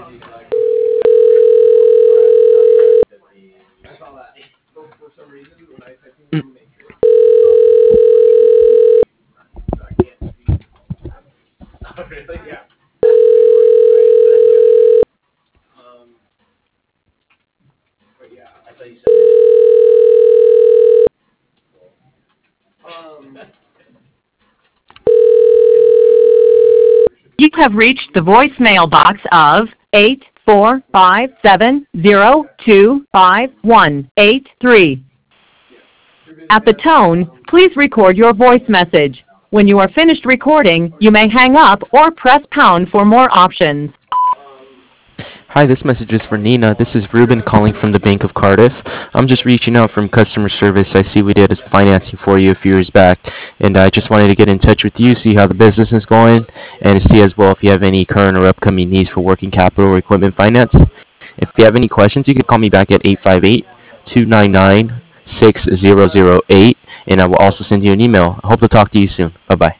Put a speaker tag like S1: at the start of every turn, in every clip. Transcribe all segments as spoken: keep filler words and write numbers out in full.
S1: You have reached the voicemail box of eight four five seven zero two five one eight three. At the tone, please record your voice message. When you are finished recording, you may hang up or press pound for more options.
S2: Hi, this message is for Nina. This is Ruben calling from the Bank of Cardiff. I'm just reaching out from customer service. I see we did a financing for you a few years back, and I just wanted to get in touch with you, see how the business is going, and to see as well if you have any current or upcoming needs for working capital or equipment finance. If you have any questions, you can call me back at eight five eight, two nine nine, six zero zero eight, and I will also send you an email. I hope to talk to you soon. Bye-bye.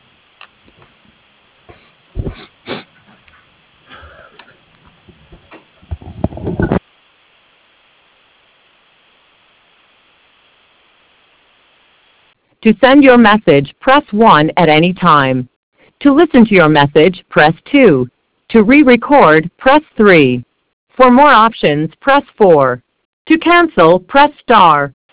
S1: To send your message, press one at any time. To listen to your message, press two. To re-record, press three. For more options, press four. To cancel, press star.